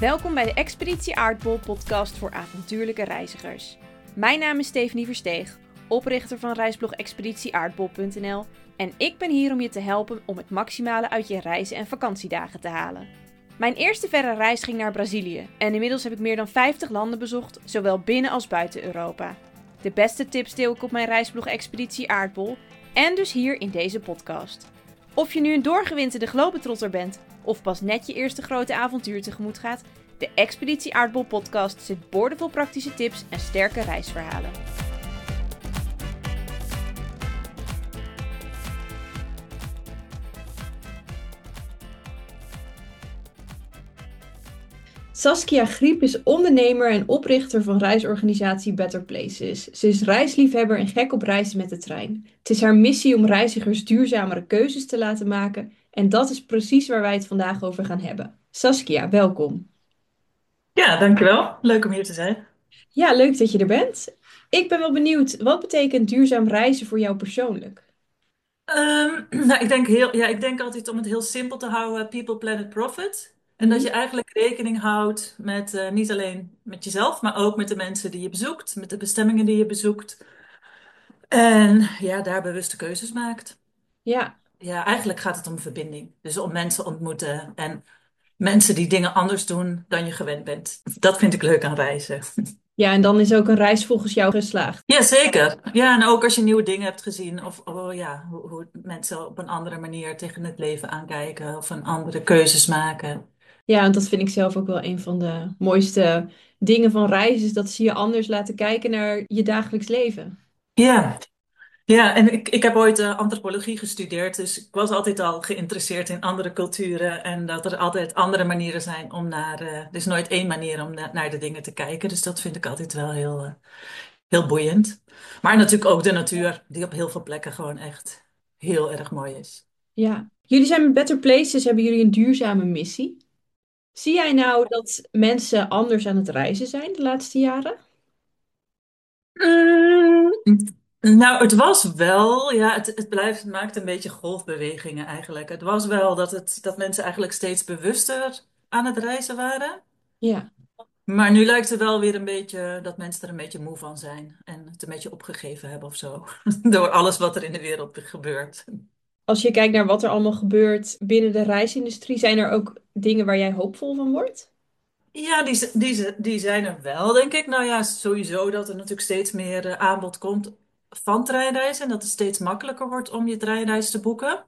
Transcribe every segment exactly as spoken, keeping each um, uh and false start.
Welkom bij de Expeditie Aardbol podcast voor avontuurlijke reizigers. Mijn naam is Stephanie Versteeg, oprichter van reisblog expeditie aardbol punt n l en ik ben hier om je te helpen om het maximale uit je reizen en vakantiedagen te halen. Mijn eerste verre reis ging naar Brazilië en inmiddels heb ik meer dan vijftig landen bezocht, zowel binnen als buiten Europa. De beste tips deel ik op mijn reisblog Expeditie Aardbol en dus hier in deze podcast. Of je nu een doorgewinterde globetrotter bent of pas net je eerste grote avontuur tegemoet gaat, de Expeditie Aardbol podcast zit boordevol praktische tips en sterke reisverhalen. Saskia Griep is ondernemer en oprichter van reisorganisatie Better Places. Ze is reisliefhebber en gek op reizen met de trein. Het is haar missie om reizigers duurzamere keuzes te laten maken en dat is precies waar wij het vandaag over gaan hebben. Saskia, welkom. Ja, dankjewel. Leuk om hier te zijn. Ja, leuk dat je er bent. Ik ben wel benieuwd, wat betekent duurzaam reizen voor jou persoonlijk? Ehm, nou, ik denk heel, ja, ik denk altijd om het heel simpel te houden, people, planet, profit. En dat Mhm. je eigenlijk rekening houdt met eh, niet alleen met jezelf, maar ook met de mensen die je bezoekt, met de bestemmingen die je bezoekt. En ja, daar bewuste keuzes maakt. Ja. Ja, eigenlijk gaat het om verbinding. Dus om mensen ontmoeten en mensen die dingen anders doen dan je gewend bent. Dat vind ik leuk aan reizen. Ja, en dan is ook een reis volgens jou geslaagd. Ja, zeker. Ja, en ook als je nieuwe dingen hebt gezien, of oh ja, hoe, hoe mensen op een andere manier tegen het leven aankijken, of een andere keuzes maken. Ja, en dat vind ik zelf ook wel een van de mooiste dingen van reizen, is dat ze je anders laten kijken naar je dagelijks leven. Ja, ja, en ik, ik heb ooit eh, antropologie gestudeerd, dus ik was altijd al geïnteresseerd in andere culturen en dat er altijd andere manieren zijn om naar, eh, er is nooit één manier om na- naar de dingen te kijken, dus dat vind ik altijd wel heel, eh, heel boeiend. Maar natuurlijk ook de natuur, die op heel veel plekken gewoon echt heel erg mooi is. Ja. Jullie zijn met Better Places, hebben jullie een duurzame missie? Zie jij nou dat mensen anders aan het reizen zijn de laatste jaren? Mm, Nou, het was wel, ja, het, het blijft, het maakt een beetje golfbewegingen eigenlijk. Het was wel dat, het, dat mensen eigenlijk steeds bewuster aan het reizen waren. Ja. Maar nu lijkt het wel weer een beetje dat mensen er een beetje moe van zijn en het een beetje opgegeven hebben of zo. Door alles wat er in de wereld gebeurt. Als je kijkt naar wat er allemaal gebeurt binnen de reisindustrie, zijn er ook dingen waar jij hoopvol van wordt? Ja, die, z- die, z- die zijn er wel, denk ik. Nou ja, sowieso dat er natuurlijk steeds meer eh, aanbod komt van treinreizen. En dat het steeds makkelijker wordt om je treinreis te boeken.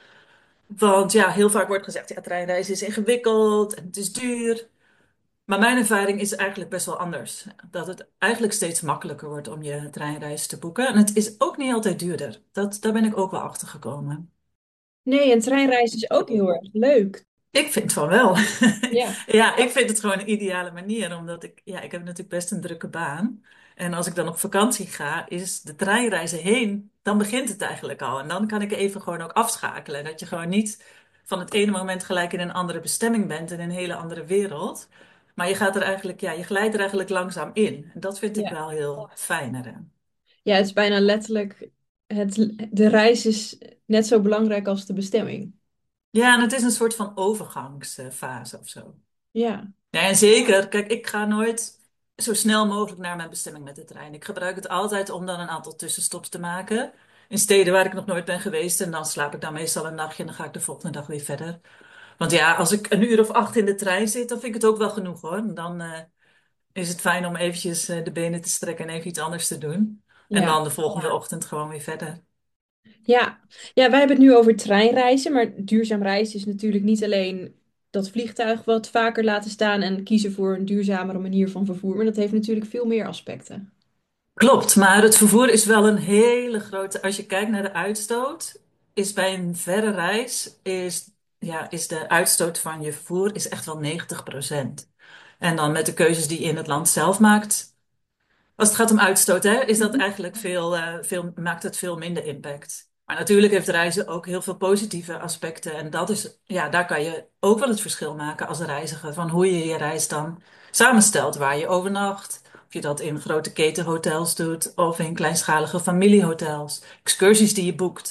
Want ja, heel vaak wordt gezegd, ja, treinreizen is ingewikkeld en het is duur. Maar mijn ervaring is eigenlijk best wel anders. Dat het eigenlijk steeds makkelijker wordt om je treinreis te boeken. En het is ook niet altijd duurder. Dat, daar ben ik ook wel achter gekomen. Nee, een treinreis is ook heel erg leuk. Ik vind van wel. Ja. Ja, ik vind het gewoon een ideale manier, omdat ik, ja, ik heb natuurlijk best een drukke baan. En als ik dan op vakantie ga, is de treinreizen heen, dan begint het eigenlijk al. En dan kan ik even gewoon ook afschakelen. Dat je gewoon niet van het ene moment gelijk in een andere bestemming bent, in een hele andere wereld. Maar je gaat er eigenlijk, ja, je glijdt er eigenlijk langzaam in. En dat vind ik Ja. wel heel fijn eraan. Ja, het is bijna letterlijk, het, de reis is net zo belangrijk als de bestemming. Ja, en het is een soort van overgangsfase of zo. Ja. Ja, en zeker. Kijk, ik ga nooit zo snel mogelijk naar mijn bestemming met de trein. Ik gebruik het altijd om dan een aantal tussenstops te maken. In steden waar ik nog nooit ben geweest. En dan slaap ik dan meestal een nachtje en dan ga ik de volgende dag weer verder. Want ja, als ik een uur of acht in de trein zit, dan vind ik het ook wel genoeg hoor. Dan eh, is het fijn om eventjes eh, de benen te strekken en even iets anders te doen. En Ja. dan de volgende ochtend gewoon weer verder. Ja. Ja, wij hebben het nu over treinreizen, maar duurzaam reizen is natuurlijk niet alleen dat vliegtuig wat vaker laten staan en kiezen voor een duurzamere manier van vervoer, maar dat heeft natuurlijk veel meer aspecten. Klopt, maar het vervoer is wel een hele grote. Als je kijkt naar de uitstoot, is bij een verre reis is, ja, is de uitstoot van je vervoer is echt wel negentig procent. En dan met de keuzes die je in het land zelf maakt. Als het gaat om uitstoot, hè, is dat eigenlijk veel, eh, veel, maakt het veel minder impact. Maar natuurlijk heeft reizen ook heel veel positieve aspecten. En dat is, ja, daar kan je ook wel het verschil maken als reiziger. Van hoe je je reis dan samenstelt, waar je overnacht. Of je dat in grote ketenhotels doet of in kleinschalige familiehotels. Excursies die je boekt.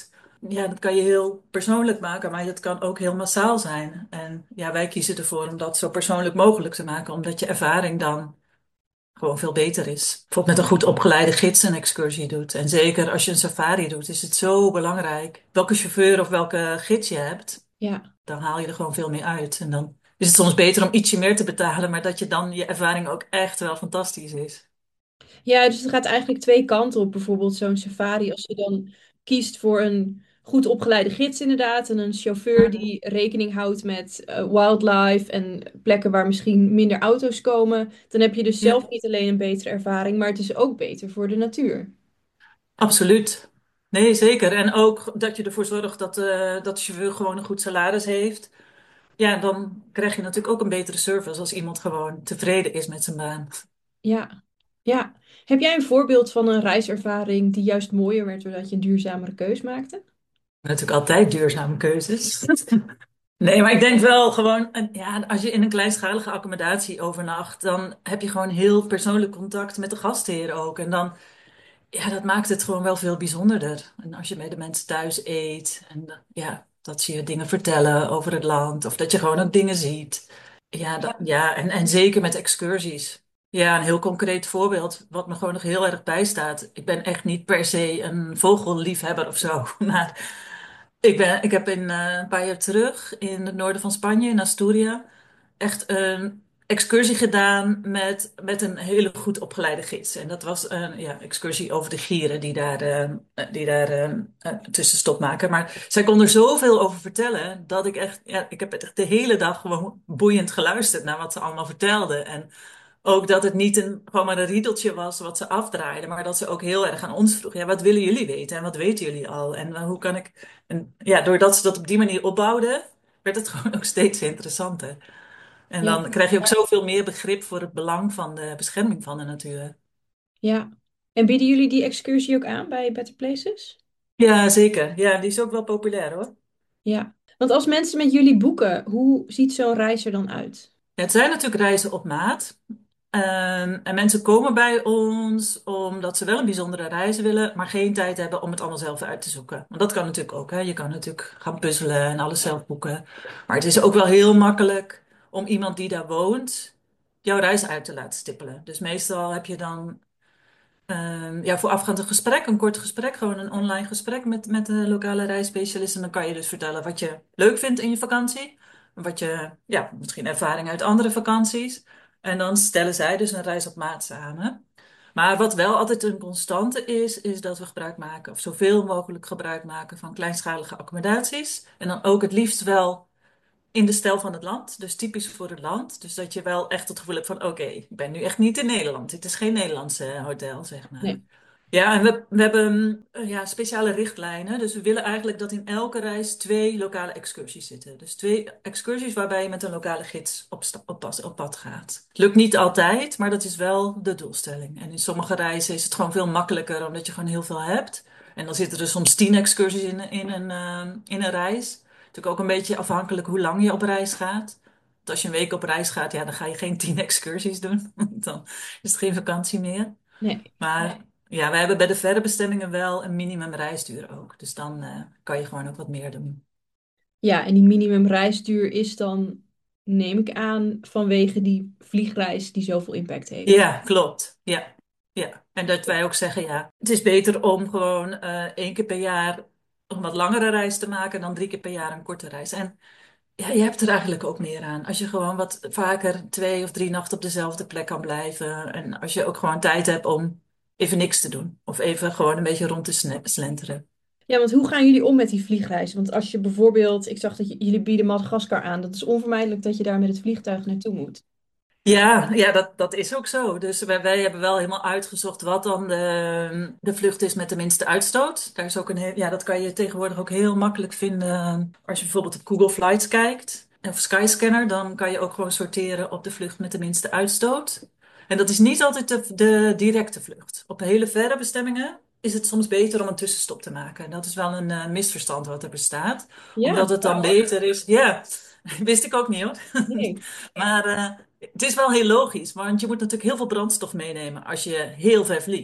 ja, dat kan je heel persoonlijk maken, maar dat kan ook heel massaal zijn. En ja, wij kiezen ervoor om dat zo persoonlijk mogelijk te maken, omdat je ervaring dan gewoon veel beter is. Bijvoorbeeld met een goed opgeleide gids een excursie doet. En zeker als je een safari doet, is het zo belangrijk. Welke chauffeur of welke gids je hebt, Ja. dan haal je er gewoon veel meer uit. En dan is het soms beter om ietsje meer te betalen, maar dat je dan je ervaring ook echt wel fantastisch is. Ja, dus het gaat eigenlijk twee kanten op. Bijvoorbeeld zo'n safari, als je dan kiest voor een goed opgeleide gids inderdaad. En een chauffeur die rekening houdt met eh, wildlife en plekken waar misschien minder auto's komen. Dan heb je dus Ja, zelf niet alleen een betere ervaring, maar het is ook beter voor de natuur. absoluut. Nee, zeker. En ook dat je ervoor zorgt dat, eh, dat de chauffeur gewoon een goed salaris heeft. Ja, dan krijg je natuurlijk ook een betere service als iemand gewoon tevreden is met zijn baan. Ja, ja. Heb jij een voorbeeld van een reiservaring die juist mooier werd doordat je een duurzamere keus maakte? Natuurlijk altijd duurzame keuzes. Nee, maar ik denk wel gewoon, eh, ja, als je in een kleinschalige accommodatie overnacht, dan heb je gewoon heel persoonlijk contact met de gastheer ook. En dan, ja, dat maakt het gewoon wel veel bijzonderder. En als je bij de mensen thuis eet en eh, ja, dat ze je dingen vertellen over het land of dat je gewoon ook dingen ziet. Ja, dat, ja en, en zeker met excursies. Ja, een heel concreet voorbeeld, wat me gewoon nog heel erg bijstaat. Ik ben echt niet per se een vogelliefhebber of zo, maar ik ben, ik heb in, eh, een paar jaar terug in het noorden van Spanje, in Asturia, echt een excursie gedaan met, met een hele goed opgeleide gids. En dat was een ja, excursie over de gieren die daar, eh, die daar eh, eh, tussenstop maken. Maar zij kon er zoveel over vertellen dat ik echt, ja, ik heb echt de hele dag gewoon boeiend geluisterd naar wat ze allemaal vertelde. En ook dat het niet een, gewoon maar een riedeltje was wat ze afdraaiden, maar dat ze ook heel erg aan ons vroeg. Ja, wat willen jullie weten en wat weten jullie al? En eh, hoe kan ik. En ja, doordat ze dat op die manier opbouwden, werd het gewoon ook steeds interessanter. En Ja, dan krijg je ook zoveel meer begrip voor het belang van de bescherming van de natuur. ja. En bieden jullie die excursie ook aan bij Better Places? Ja, zeker. Ja, die is ook wel populair hoor. Ja. Want als mensen met jullie boeken, hoe ziet zo'n reis er dan uit? Ja, het zijn natuurlijk reizen op maat. Ehm, en mensen komen bij ons omdat ze wel een bijzondere reis willen, maar geen tijd hebben om het allemaal zelf uit te zoeken. Want dat kan natuurlijk ook, hè. Je kan natuurlijk gaan puzzelen en alles zelf boeken. Maar het is ook wel heel makkelijk om iemand die daar woont, jouw reis uit te laten stippelen. Dus meestal heb je dan Ehm, ja, voorafgaand een gesprek, een kort gesprek, gewoon een online gesprek met, met de lokale reisspecialist. En dan kan je dus vertellen wat je leuk vindt in je vakantie. Wat je, ja, misschien ervaring uit andere vakanties. En dan stellen zij dus een reis op maat samen. Maar wat wel altijd een constante is, is dat we gebruik maken, of zoveel mogelijk gebruik maken van kleinschalige accommodaties. En dan ook het liefst wel in de stijl van het land, dus typisch voor het land. Dus dat je wel echt het gevoel hebt van, oké, ik ben nu echt niet in Nederland. Dit is geen Nederlandse hotel, zeg maar. Nee. Ja, en we, we hebben eh, ja, speciale richtlijnen. Dus we willen eigenlijk dat in elke reis twee lokale excursies zitten. Dus twee excursies waarbij je met een lokale gids op, sta- op, pas- op pad gaat. Het lukt niet altijd, maar dat is wel de doelstelling. En in sommige reizen is het gewoon veel makkelijker, omdat je gewoon heel veel hebt. En dan zitten er soms tien excursies in, in, een, eh, in een reis. Natuurlijk ook een beetje afhankelijk hoe lang je op reis gaat. Want als je een week op reis gaat, ja, dan ga je geen tien excursies doen. Dan is het geen vakantie meer. Nee. Maar ja, wij hebben bij de verre bestemmingen wel een minimum reisduur ook. Dus dan eh, kan je gewoon ook wat meer doen. Ja, en die minimumreisduur is dan, neem ik aan, vanwege die vliegreis die zoveel impact heeft. Ja, klopt. Ja, ja. En dat wij ook zeggen, ja, het is beter om gewoon eh, één keer per jaar een wat langere reis te maken dan drie keer per jaar een korte reis. En ja, je hebt er eigenlijk ook meer aan. Als je gewoon wat vaker twee of drie nachten op dezelfde plek kan blijven. En als je ook gewoon tijd hebt om even niks te doen. Of even gewoon een beetje rond te sne- slenteren. Ja, want hoe gaan jullie om met die vliegreis? Want als je bijvoorbeeld, ik zag dat j- jullie bieden Madagaskar aan, dat is onvermijdelijk dat je daar met het vliegtuig naartoe moet. Ja, ja dat, dat is ook zo. Dus wij, wij hebben wel helemaal uitgezocht wat dan de, de vlucht is met de minste uitstoot. Daar is ook een heel, ja, dat kan je tegenwoordig ook heel makkelijk vinden. Als je bijvoorbeeld op Google Flights kijkt of Skyscanner, dan kan je ook gewoon sorteren op de vlucht met de minste uitstoot. En dat is niet altijd de, de directe vlucht. Op hele verre bestemmingen is het soms beter om een tussenstop te maken. Dat is wel een eh, misverstand wat er bestaat. Ja, Omdat het dan beter is. Ja, wist ik ook niet hoor. nee. Maar eh, het is wel heel logisch, want je moet natuurlijk heel veel brandstof meenemen als je heel ver vliegt.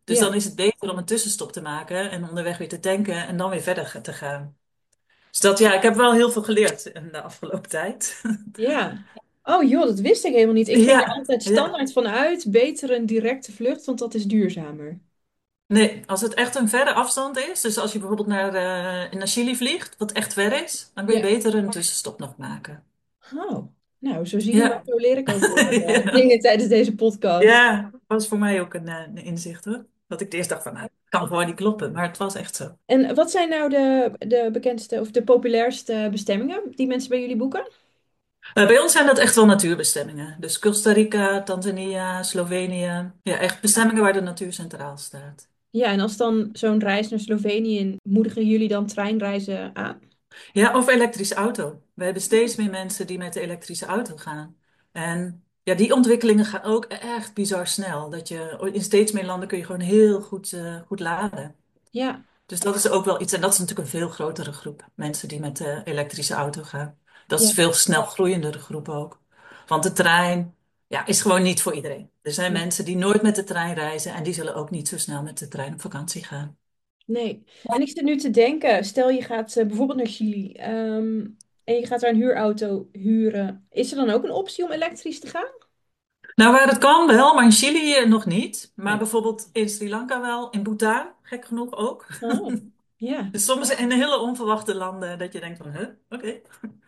Dus dan Ja, is het beter om een tussenstop te maken en onderweg weer te tanken en dan weer verder te gaan. Dus dat, ja, ik heb wel heel veel geleerd in de afgelopen tijd. ja. Oh joh, dat wist ik helemaal niet. Ik ging er Ja, altijd ja. standaard van uit, beter een directe vlucht, want dat is duurzamer. Nee, als het echt een verre afstand is, dus als je bijvoorbeeld naar, eh, naar Chili vliegt, wat echt ver is, dan kun je Ja. beter een tussenstop nog maken. Oh, nou, zo zie je maar, Ja. zo leer ik ook weer eh, Ja. dingen tijdens deze podcast. Ja, was voor mij ook een, eh, een inzicht hoor. Dat ik eerst dacht van, nou, het kan gewoon niet kloppen, maar het was echt zo. En wat zijn nou de, de bekendste of de populairste bestemmingen die mensen bij jullie boeken? Eh, bij ons zijn dat echt wel natuurbestemmingen. Dus Costa Rica, Tanzania, Slovenië. Ja, echt bestemmingen waar de natuur centraal staat. Ja, en als dan zo'n reis naar Slovenië, moedigen jullie dan treinreizen aan? Ja, of elektrische auto. We hebben steeds meer mensen die met de elektrische auto gaan. En ja, die ontwikkelingen gaan ook echt bizar snel. Dat je in steeds meer landen kun je gewoon heel goed, eh, goed laden. Ja, Dus dat is ook wel iets. En dat is natuurlijk een veel grotere groep mensen die met de elektrische auto gaan. Dat is ja, een veel snel groeiendere groep ook. Want de trein, ja, is gewoon niet voor iedereen. Er zijn nee. mensen die nooit met de trein reizen en die zullen ook niet zo snel met de trein op vakantie gaan. Nee. En ik zit nu te denken, stel je gaat eh, bijvoorbeeld naar Chili ehm, en je gaat daar een huurauto huren. Is er dan ook een optie om elektrisch te gaan? Nou, waar het kan wel, maar in Chili eh, nog niet. Maar Nee. bijvoorbeeld in Sri Lanka wel, in Bhutan, gek genoeg ook. Oh, ja. Dus soms in hele onverwachte landen dat je denkt van, huh, oké.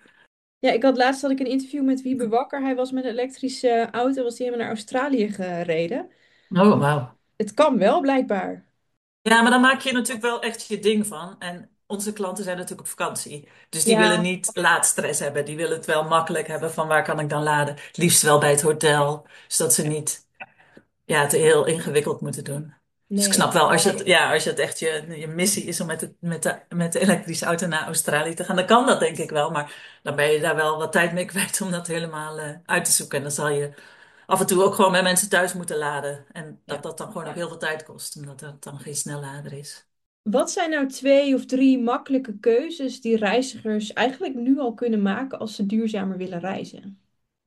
Ja, ik had laatst had ik een interview met Wiebe Bakker. Hij was met een elektrische auto, was hij helemaal naar Australië gereden. Oh, wauw. Het kan wel, blijkbaar. Ja, maar dan maak je natuurlijk wel echt je ding van. En onze klanten zijn natuurlijk op vakantie. Dus die willen Ja, niet laadstress hebben. Die willen het wel makkelijk hebben van waar kan ik dan laden. Het liefst wel bij het hotel. Zodat ze niet ja, het heel ingewikkeld moeten doen. Dus ik snap nee. wel, als je het, ja, als je het echt je, je missie is om met, het, met, de, met de elektrische auto naar Australië te gaan, dan kan dat denk ik wel. Maar dan ben je daar wel wat tijd mee kwijt om dat helemaal eh, uit te zoeken. En dan zal je af en toe ook gewoon bij mensen thuis moeten laden. En dat Ja. dat dan gewoon ook heel veel tijd kost, omdat dat dan geen snellader is. Wat zijn nou twee of drie makkelijke keuzes die reizigers eigenlijk nu al kunnen maken als ze duurzamer willen reizen?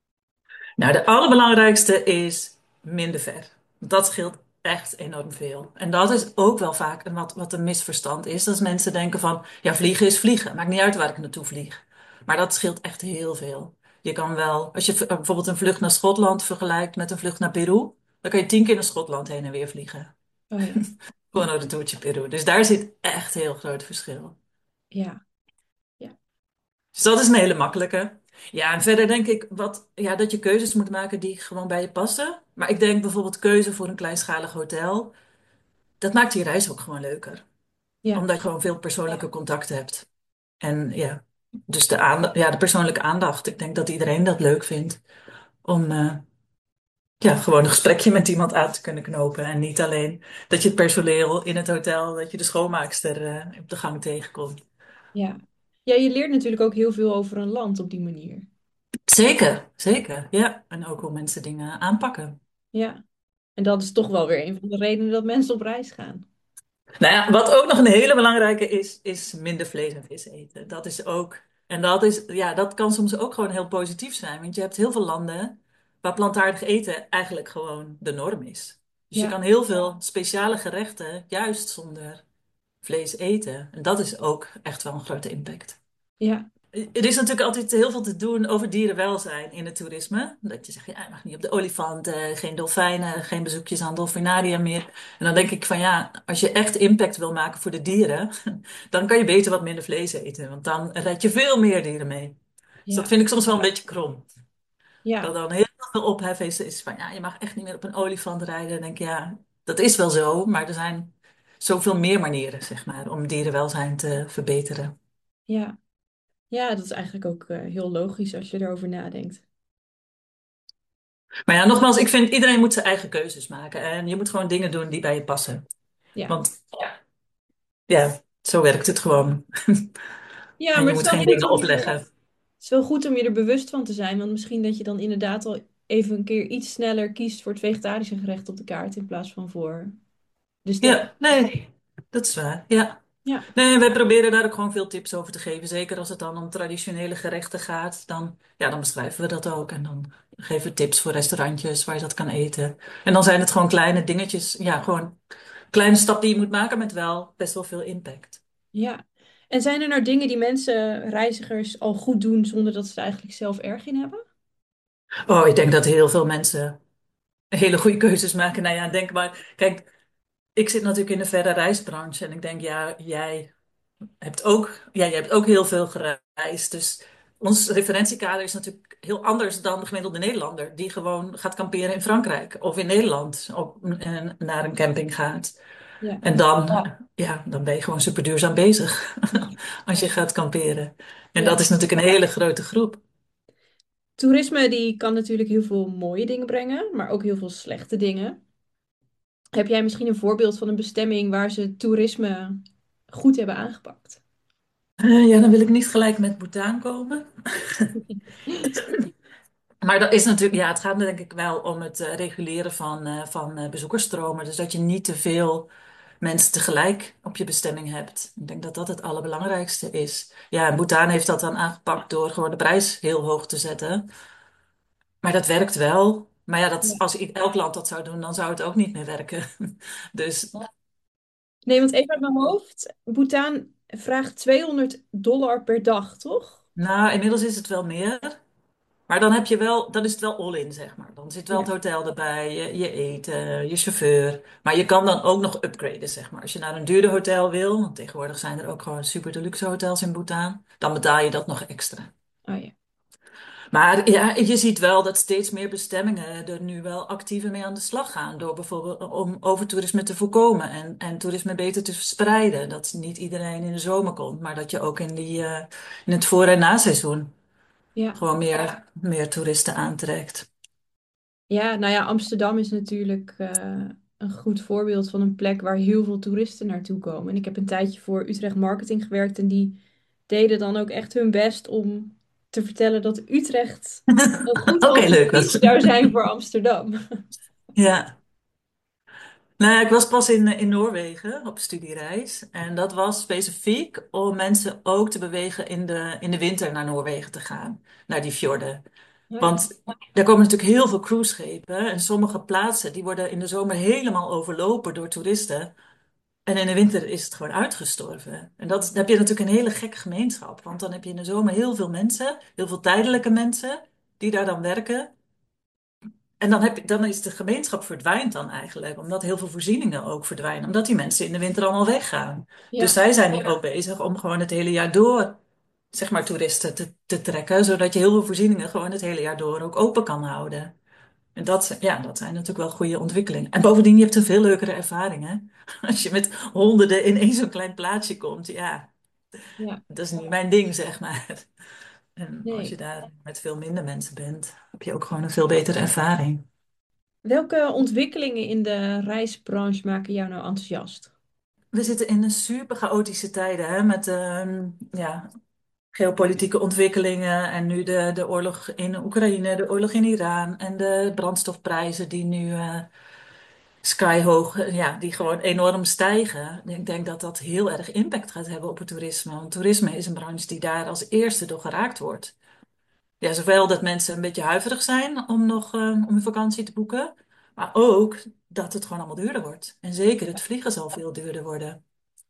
Nou, de allerbelangrijkste is minder ver. Dat scheelt echt enorm veel. En dat is ook wel vaak een, wat, wat een misverstand is. Dat mensen denken van, ja, vliegen is vliegen. Maakt niet uit waar ik naartoe vlieg. Maar dat scheelt echt heel veel. Je kan wel, als je v- bijvoorbeeld een vlucht naar Schotland vergelijkt met een vlucht naar Peru, dan kan je tien keer naar Schotland heen en weer vliegen. Oh ja, Gewoon een retourtje Peru. Dus daar zit echt heel groot verschil. ja, ja, Dus dat is een hele makkelijke. Ja, en verder denk ik wat, ja, dat je keuzes moet maken die gewoon bij je passen. Maar ik denk bijvoorbeeld keuze voor een kleinschalig hotel. Dat maakt die reis ook gewoon leuker. ja, Omdat je gewoon veel persoonlijke contact hebt. En ja, dus de, aandacht, ja, de persoonlijke aandacht. Ik denk dat iedereen dat leuk vindt. Om eh, ja, gewoon een gesprekje met iemand aan te kunnen knopen. En niet alleen dat je het personeel in het hotel, dat je de schoonmaakster eh, op de gang tegenkomt. ja. Ja, je leert natuurlijk ook heel veel over een land op die manier. Zeker, zeker. Ja, en ook hoe mensen dingen aanpakken. Ja, en dat is toch wel weer een van de redenen dat mensen op reis gaan. Nou ja, wat ook nog een hele belangrijke is, is minder vlees en vis eten. Dat is ook, en dat is, ja, dat kan soms ook gewoon heel positief zijn. Want je hebt heel veel landen waar plantaardig eten eigenlijk gewoon de norm is. Dus je Ja, kan heel veel speciale gerechten juist zonder vlees eten. En dat is ook echt wel een grote impact. ja, Er is natuurlijk altijd heel veel te doen over dierenwelzijn in het toerisme. Dat je zegt, ja, je mag niet op de olifanten, geen dolfijnen, geen bezoekjes aan dolfinaria meer. En dan denk ik van ja, als je echt impact wil maken voor de dieren, dan kan je beter wat minder vlees eten. Want dan red je veel meer dieren mee. Dus dat ja, vind ik soms wel een beetje krom. Dat ja, dan heel veel ophef is, is van ja, je mag echt niet meer op een olifant rijden. Dan denk ik ja, dat is wel zo, maar er zijn zoveel meer manieren, zeg maar, om dierenwelzijn te verbeteren. ja. Ja, dat is eigenlijk ook eh, heel logisch als je erover nadenkt. Maar ja, nogmaals, ik vind iedereen moet zijn eigen keuzes maken. En je moet gewoon dingen doen die bij je passen. Ja. Want ja, zo werkt het gewoon. Ja, En maar je het is moet wel geen goed dingen om je er, opleggen. het is wel goed om je er bewust van te zijn. Want misschien dat je dan inderdaad al even een keer iets sneller kiest voor het vegetarische gerecht op de kaart in plaats van voor de sterke. Ja, nee, dat is waar. Ja. Ja, Nee, wij proberen daar ook gewoon veel tips over te geven. Zeker als het dan om traditionele gerechten gaat. Dan, ja, dan beschrijven we dat ook. En dan geven we tips voor restaurantjes waar je dat kan eten. En dan zijn het gewoon kleine dingetjes. Ja, gewoon kleine stap die je moet maken met wel best wel veel impact. Ja. En zijn er nou dingen die mensen, reizigers, al goed doen zonder dat ze er eigenlijk zelf erg in hebben? Oh, ik denk dat heel veel mensen hele goede keuzes maken. Nou ja, denk maar, kijk, ik zit natuurlijk in de verre reisbranche en ik denk, ja, jij hebt ook, ja, jij hebt ook heel veel gereisd. Dus ons referentiekader is natuurlijk heel anders dan de gemiddelde Nederlander, die gewoon gaat kamperen in Frankrijk of in Nederland op, en naar een camping gaat. Ja. En dan, ja, ja, dan ben je gewoon super duurzaam bezig als je gaat kamperen. En dat Ja. is natuurlijk een hele grote groep. Toerisme die kan natuurlijk heel veel mooie dingen brengen, maar ook heel veel slechte dingen. Heb jij misschien een voorbeeld van een bestemming waar ze toerisme goed hebben aangepakt? Eh, ja, dan wil ik niet gelijk met Bhutan komen. Maar dat is natuurlijk, ja, het gaat denk ik wel om het eh, reguleren van, eh, van eh, bezoekersstromen. Dus dat je niet te veel mensen tegelijk op je bestemming hebt. Ik denk dat dat het allerbelangrijkste is. Ja, en Bhutan heeft dat dan aangepakt door gewoon de prijs heel hoog te zetten. Maar dat werkt wel. Maar ja, dat, Ja. als i- elk land dat zou doen, dan zou het ook niet meer werken. Dus, Nee, want even uit mijn hoofd. Bhutan vraagt tweehonderd dollar per dag, toch? nou, inmiddels is het wel meer. Maar dan heb je wel, dan is het wel all-in, zeg maar. Dan zit wel het Ja. hotel erbij, je, je eten, je chauffeur. Maar je kan dan ook nog upgraden, zeg maar. Als je naar een duurder hotel wil, want tegenwoordig zijn er ook gewoon super deluxe hotels in Bhutan, dan betaal je dat nog extra. Oh ja. Maar ja, je ziet wel dat steeds meer bestemmingen er nu wel actiever mee aan de slag gaan. Door bijvoorbeeld om overtoerisme te voorkomen en, en toerisme beter te verspreiden. Dat niet iedereen in de zomer komt, maar dat je ook in, die, eh, in het voor- en naseizoen Ja. gewoon meer, meer toeristen aantrekt. Ja, nou ja, Amsterdam is natuurlijk eh, een goed voorbeeld van een plek waar heel veel toeristen naartoe komen. En ik heb een tijdje voor Utrecht Marketing gewerkt en die deden dan ook echt hun best om te vertellen dat Utrecht een goed Oké, leuk. alternatief Dat. zou zijn voor Amsterdam. Ja. Nou, ja, ik was pas in, in Noorwegen op studiereis. En dat was specifiek om mensen ook te bewegen in de, in de winter naar Noorwegen te gaan. Naar die fjorden. Oh ja. Want daar komen natuurlijk heel veel cruiseschepen. En sommige plaatsen die worden in de zomer helemaal overlopen door toeristen. En in de winter is het gewoon uitgestorven. En dat, dan heb je natuurlijk een hele gekke gemeenschap. Want dan heb je in de zomer heel veel mensen, heel veel tijdelijke mensen, die daar dan werken. En dan, heb je, dan is de gemeenschap verdwijnt dan eigenlijk, omdat heel veel voorzieningen ook verdwijnen, omdat die mensen in de winter allemaal weggaan. Dus Ja, zij zijn nu ook bezig om gewoon het hele jaar door, zeg maar, toeristen te, te trekken, zodat je heel veel voorzieningen gewoon het hele jaar door ook open kan houden. En dat, ja, dat zijn natuurlijk wel goede ontwikkelingen. En bovendien, je hebt een veel leukere ervaring, hè? Als je met honderden in één zo'n klein plaatsje komt, ja, ja, dat is niet mijn ding, zeg maar. En als je nee. daar met veel minder mensen bent, heb je ook gewoon een veel betere ervaring. Welke ontwikkelingen in de reisbranche maken jou nou enthousiast? We zitten in een super chaotische tijden, hè, met ehm, ja, geopolitieke ontwikkelingen en nu de, de oorlog in Oekraïne, de oorlog in Iran en de brandstofprijzen die nu eh skyhoog, eh, ja, die gewoon enorm stijgen. Ik denk dat dat heel erg impact gaat hebben op het toerisme, want toerisme is een branche die daar als eerste door geraakt wordt. Ja, zowel dat mensen een beetje huiverig zijn om nog eh, om een vakantie te boeken, maar ook dat het gewoon allemaal duurder wordt. En zeker het vliegen zal veel duurder worden.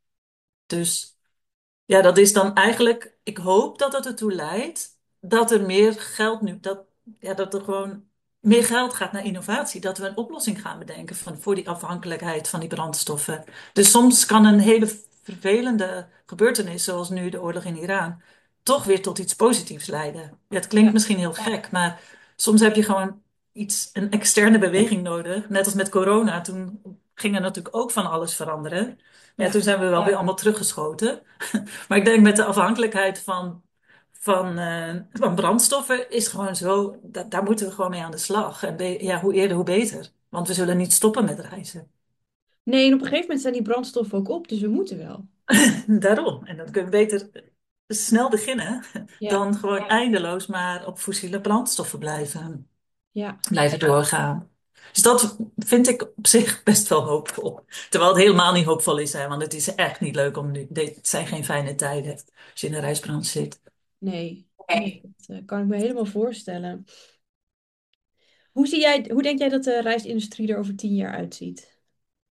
Dus ja, dat is dan eigenlijk, ik hoop dat het ertoe leidt dat er meer geld nu, dat, ja, dat er gewoon meer geld gaat naar innovatie. Dat we een oplossing gaan bedenken van, voor die afhankelijkheid van die brandstoffen. Dus soms kan een hele vervelende gebeurtenis, zoals nu de oorlog in Iran, toch weer tot iets positiefs leiden. Ja, het klinkt Ja, misschien heel gek, maar soms heb je gewoon iets, een externe beweging nodig. Net als met corona, toen ging er natuurlijk ook van alles veranderen. Ja, ja. toen zijn we wel weer allemaal teruggeschoten. Maar ik denk met de afhankelijkheid van, van, eh, van brandstoffen is gewoon zo, da- daar moeten we gewoon mee aan de slag. En be- ja, hoe eerder, hoe beter. Want we zullen niet stoppen met reizen. Nee, en op een gegeven moment zijn die brandstoffen ook op, dus we moeten wel. Daarom. En dan kunnen we beter snel beginnen Ja, dan gewoon eindeloos maar op fossiele brandstoffen blijven, ja. blijven doorgaan. Dus dat vind ik op zich best wel hoopvol. Terwijl het helemaal niet hoopvol is, hè, want het is echt niet leuk om nu. Het zijn geen fijne tijden als je in de reisbranche zit. Nee, nee, dat eh, kan ik me helemaal voorstellen. Hoe zie jij, hoe denk jij dat de reisindustrie er over tien jaar uitziet?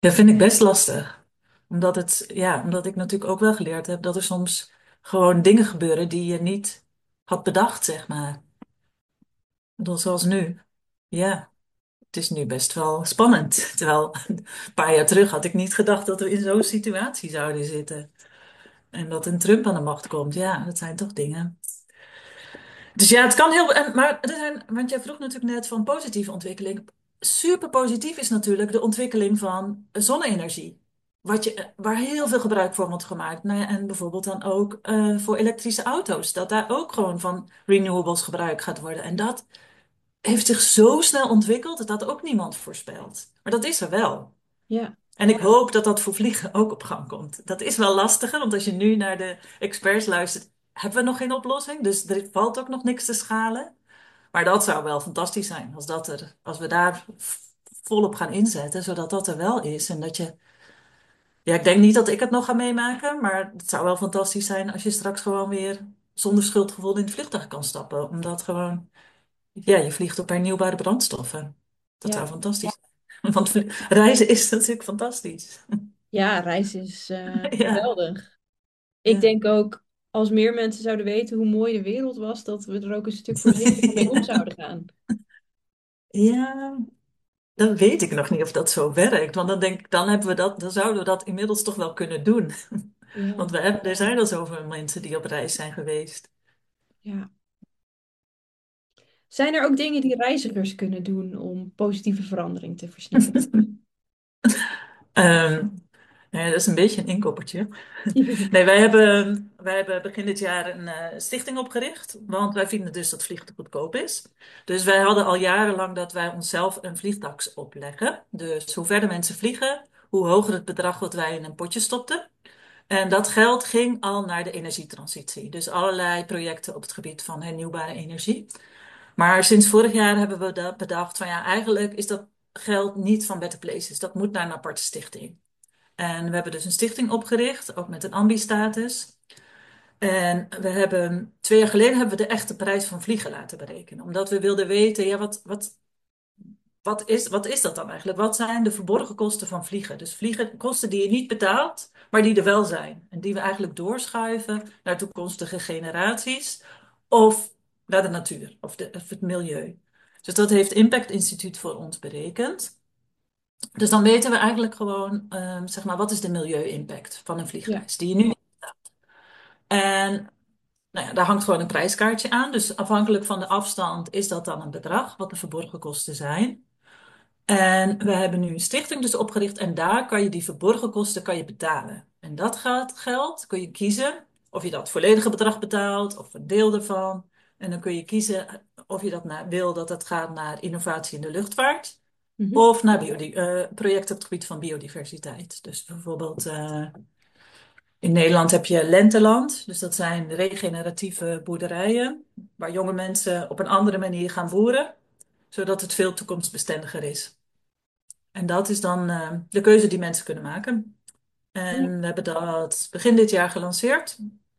Dat vind ik best lastig. Omdat het, ja, omdat ik natuurlijk ook wel geleerd heb dat er soms gewoon dingen gebeuren die je niet had bedacht, zeg maar. Ik bedoel, zoals nu. Ja, het is nu best wel spannend. Terwijl een paar jaar terug had ik niet gedacht dat we in zo'n situatie zouden zitten. En dat een Trump aan de macht komt. Ja, dat zijn toch dingen. Dus ja, het kan heel. En, maar er zijn, want jij vroeg natuurlijk net van positieve ontwikkeling. Super positief is natuurlijk de ontwikkeling van zonne-energie. Wat je, waar heel veel gebruik van wordt gemaakt. Nou ja, en bijvoorbeeld dan ook eh, voor elektrische auto's. Dat daar ook gewoon van renewables gebruik gaat worden. En dat heeft zich zo snel ontwikkeld dat dat ook niemand voorspelt. Maar dat is er wel. Ja, En ik hoop dat dat voor vliegen ook op gang komt. Dat is wel lastiger, want als je nu naar de experts luistert, hebben we nog geen oplossing. Dus er valt ook nog niks te schalen. Maar dat zou wel fantastisch zijn als dat er, als we daar v- volop gaan inzetten, zodat dat er wel is. En dat je, ja, ik denk niet dat ik het nog ga meemaken, maar het zou wel fantastisch zijn als je straks gewoon weer zonder schuldgevoel in het vliegtuig kan stappen. Omdat gewoon, ja, je vliegt op hernieuwbare brandstoffen. Dat zou ja. fantastisch zijn. Want reizen is natuurlijk fantastisch. Ja, reizen is eh, Ja. geweldig. Ik Ja. denk ook, als meer mensen zouden weten hoe mooi de wereld was, dat we er ook een stuk voorzichtiger mee om zouden gaan. Ja, dan weet ik nog niet of dat zo werkt. Want dan denk ik, dan hebben we dat, dan zouden we dat inmiddels toch wel kunnen doen. Ja, Want we hebben, er zijn al zoveel mensen die op reis zijn geweest. ja. Zijn er ook dingen die reizigers kunnen doen om positieve verandering te versnellen? Ehm, ja, dat is een beetje een inkoppertje. Nee, wij hebben, wij hebben begin dit jaar een eh, stichting opgericht. Want wij vinden dus dat vliegen te goedkoop is. Dus wij hadden al jarenlang dat wij onszelf een vliegtax opleggen. Dus hoe verder mensen vliegen, hoe hoger het bedrag wat wij in een potje stopten. En dat geld ging al naar de energietransitie. Dus allerlei projecten op het gebied van hernieuwbare energie. Maar sinds vorig jaar hebben we dat bedacht van ja, eigenlijk is dat geld niet van Better Places. Dat moet naar een aparte stichting. En we hebben dus een stichting opgericht, ook met een ambi-status. En we hebben, twee jaar geleden hebben we de echte prijs van vliegen laten berekenen. Omdat we wilden weten, ja, wat, wat, wat is, wat is dat dan eigenlijk? Wat zijn de verborgen kosten van vliegen? Dus vliegen, kosten die je niet betaalt, maar die er wel zijn. En die we eigenlijk doorschuiven naar toekomstige generaties of naar de natuur of, de, of het milieu. Dus dat heeft Impact Instituut voor ons berekend. Dus dan weten we eigenlijk gewoon, ehm, zeg maar, wat is de milieu-impact van een Ja. vliegreis die je nu niet. En nou ja, daar hangt gewoon een prijskaartje aan. Dus afhankelijk van de afstand is dat dan een bedrag, wat de verborgen kosten zijn. En we hebben nu een stichting dus opgericht en daar kan je die verborgen kosten kan je betalen. En dat gaat, geld kun je kiezen of je dat volledige bedrag betaalt of een deel ervan. En dan kun je kiezen of je dat naar, wil dat het gaat naar innovatie in de luchtvaart Mhm. of naar biodi- eh, projecten op het gebied van biodiversiteit. Dus bijvoorbeeld eh, in Nederland heb je Lenteland, dus dat zijn regeneratieve boerderijen waar jonge mensen op een andere manier gaan boeren, zodat het veel toekomstbestendiger is. En dat is dan eh, de keuze die mensen kunnen maken. Ja. En we hebben dat begin dit jaar gelanceerd.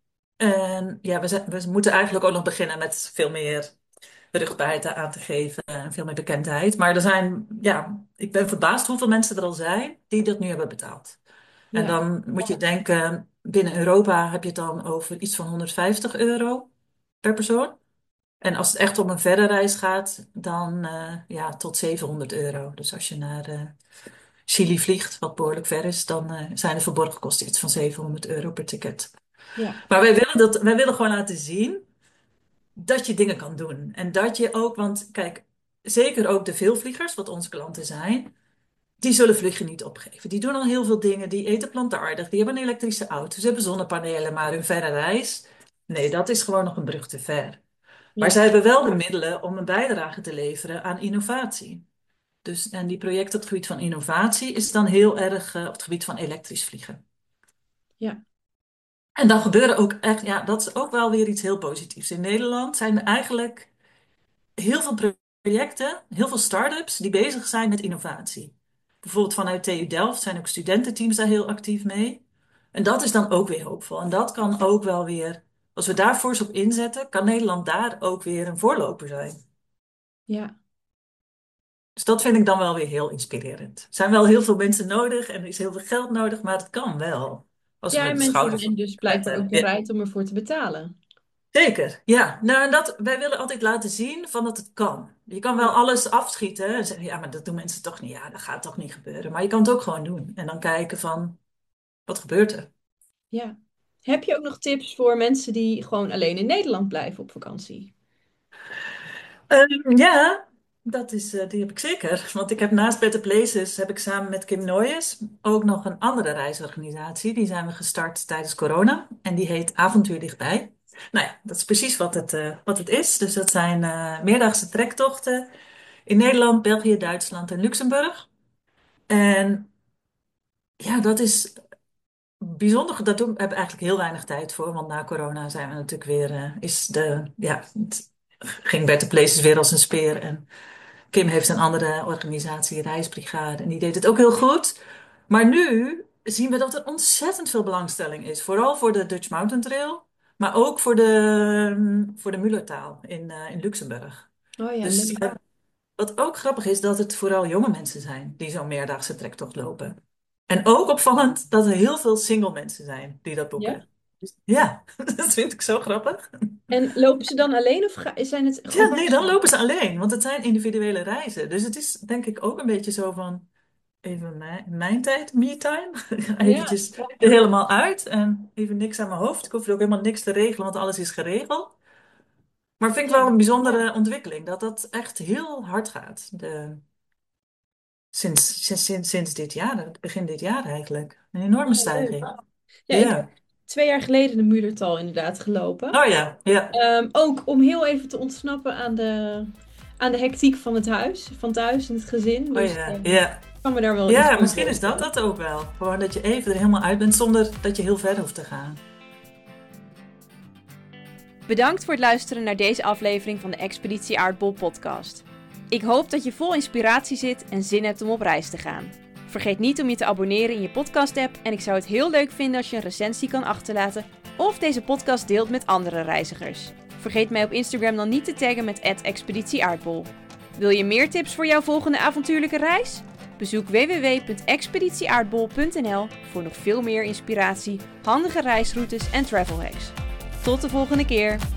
En ja, we, zijn- we moeten eigenlijk ook nog beginnen met veel meer beruchtbaarheid aan te geven en veel meer bekendheid. Maar er zijn, ja, ik ben verbaasd hoeveel mensen er al zijn die dat nu hebben betaald. En Ja. dan moet je denken, binnen Europa heb je het dan over iets van honderdvijftig euro per persoon. En als het echt om een verre reis gaat, dan eh, ja, tot zevenhonderd euro. Dus als je naar eh, Chili vliegt, wat behoorlijk ver is, dan eh, zijn de verborgen kosten iets van zevenhonderd euro per ticket. Ja. Maar wij willen dat, wij willen gewoon laten zien dat je dingen kan doen. En dat je ook, want kijk, zeker ook de veelvliegers, wat onze klanten zijn, die zullen vliegen niet opgeven. Die doen al heel veel dingen, die eten plantaardig, die hebben een elektrische auto, ze hebben zonnepanelen, maar hun verre reis, nee, dat is gewoon nog een brug te ver. Maar Ja. zij hebben wel de middelen om een bijdrage te leveren aan innovatie. Dus, en die projecten op het gebied van innovatie is dan heel erg eh, op het gebied van elektrisch vliegen. Ja. En dan gebeuren ook echt, ja, dat is ook wel weer iets heel positiefs. In Nederland zijn er eigenlijk heel veel projecten, heel veel start-ups die bezig zijn met innovatie. Bijvoorbeeld vanuit T U Delft zijn ook studententeams daar heel actief mee. En dat is dan ook weer hoopvol. En dat kan ook wel weer, als we daar fors op inzetten, kan Nederland daar ook weer een voorloper zijn. Ja. Dus dat vind ik dan wel weer heel inspirerend. Er zijn wel heel veel mensen nodig en er is heel veel geld nodig, maar het kan wel. Als we Ja, en de mensen schouders zijn op dus blijkbaar ook zetten. Ja, bereid om ervoor te betalen. zeker, ja. Nou, en dat, wij willen altijd laten zien van dat het kan. Je kan wel Ja. alles afschieten en zeggen, ja, maar dat doen mensen toch niet. Ja, dat gaat toch niet gebeuren. Maar je kan het ook gewoon doen. En dan kijken van, wat gebeurt er? Ja. Heb je ook nog tips voor mensen die gewoon alleen in Nederland blijven op vakantie? Ehm, ja, dat is, eh, die heb ik zeker. Want ik heb naast Better Places, heb ik samen met Kim Nooyes ook nog een andere reisorganisatie. Die zijn we gestart tijdens corona. En die heet Avontuur Dichtbij. Nou ja, dat is precies wat het, eh, wat het is. Dus dat zijn eh, meerdaagse trektochten in Nederland, België, Duitsland en Luxemburg. En ja, dat is bijzonder. Dat doen, we hebben eigenlijk heel weinig tijd voor. Want na corona zijn we natuurlijk weer, eh, is de, ja, het ging Better Places weer als een speer. En Kim heeft een andere organisatie, Reisbrigade, en die deed het ook heel goed. Maar nu zien we dat er ontzettend veel belangstelling is. Vooral voor de Dutch Mountain Trail, maar ook voor de, voor de Mullertaal in, eh, in Luxemburg. Oh ja, Dus leuk. eh, wat ook grappig is, dat het vooral jonge mensen zijn die zo'n meerdaagse trektocht lopen. En ook opvallend dat er heel veel single mensen zijn die dat Ja? boeken. Dus, ja, dat vind ik zo grappig. En lopen ze dan alleen of ga- zijn het Ja, gewoon nee, dan workshops? lopen ze alleen, want het zijn individuele reizen. Dus het is denk ik ook een beetje zo van, even mijn, mijn tijd, me-time. Ja, Eventjes er helemaal uit en even niks aan mijn hoofd. Ik hoef ook helemaal niks te regelen, want alles is geregeld. Maar vind ik wel ja, een bijzondere ontwikkeling, dat dat echt heel hard gaat. De, sinds, sinds, sinds, sinds dit jaar, begin dit jaar eigenlijk. Een enorme oh, leuk. stijging. Ja, ik heb Ja. twee jaar geleden de Muurdertal inderdaad gelopen. Oh ja, ja. Ehm, ook om heel even te ontsnappen aan de, aan de hectiek van het huis, van thuis en het gezin. Oh Dus ja, eh, ik ja. kan me daar wel iets Ja, bij misschien is dat voorstellen. dat ook wel. Gewoon dat je even er helemaal uit bent zonder dat je heel ver hoeft te gaan. Bedankt voor het luisteren naar deze aflevering van de Expeditie Aardbol podcast. Ik hoop dat je vol inspiratie zit en zin hebt om op reis te gaan. Vergeet niet om je te abonneren in je podcast-app en ik zou het heel leuk vinden als je een recensie kan achterlaten of deze podcast deelt met andere reizigers. Vergeet mij op Instagram dan niet te taggen met at expeditie aardbol. Wil je meer tips voor jouw volgende avontuurlijke reis? Bezoek w w w punt expeditie aardbol punt n l voor nog veel meer inspiratie, handige reisroutes en travel hacks. Tot de volgende keer!